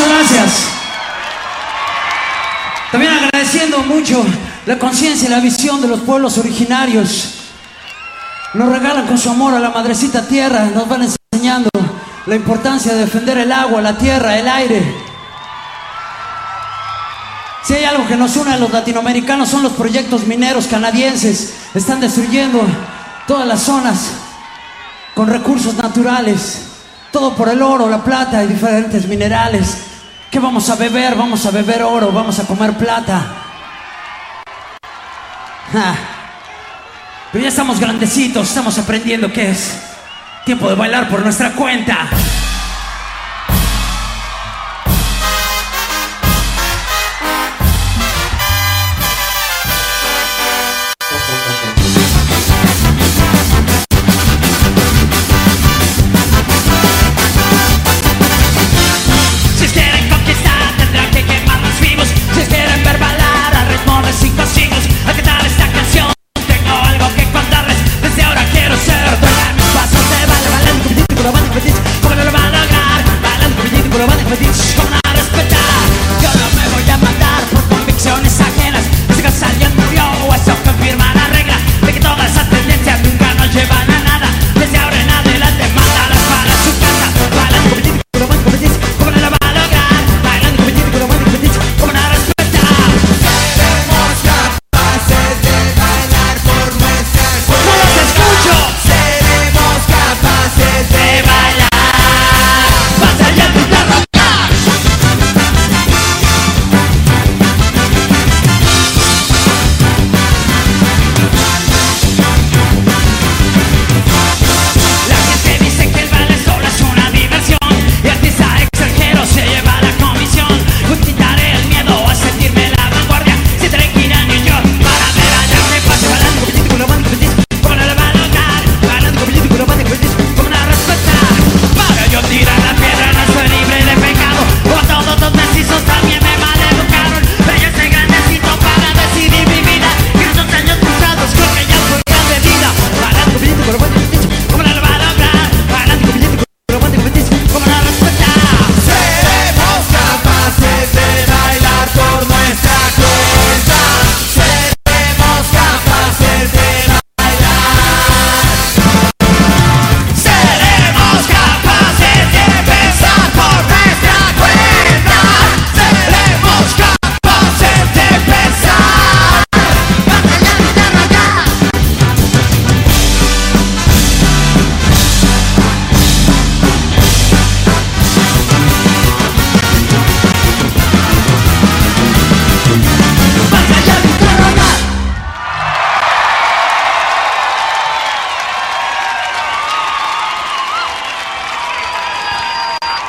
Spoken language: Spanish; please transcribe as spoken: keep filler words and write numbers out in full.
muchas gracias. También agradeciendo mucho la conciencia y la visión de los pueblos originarios. Nos regalan con su amor a la madrecita tierra, nos van enseñando la importancia de defender el agua, la tierra, el aire. Si hay algo que nos une a los latinoamericanos son los proyectos mineros canadienses. Están destruyendo todas las zonas con recursos naturales, todo por el oro, la plata y diferentes minerales. ¿Qué vamos a beber? Vamos a beber oro, vamos a comer plata. Ja. Pero ya estamos grandecitos, estamos aprendiendo qué es tiempo de bailar por nuestra cuenta.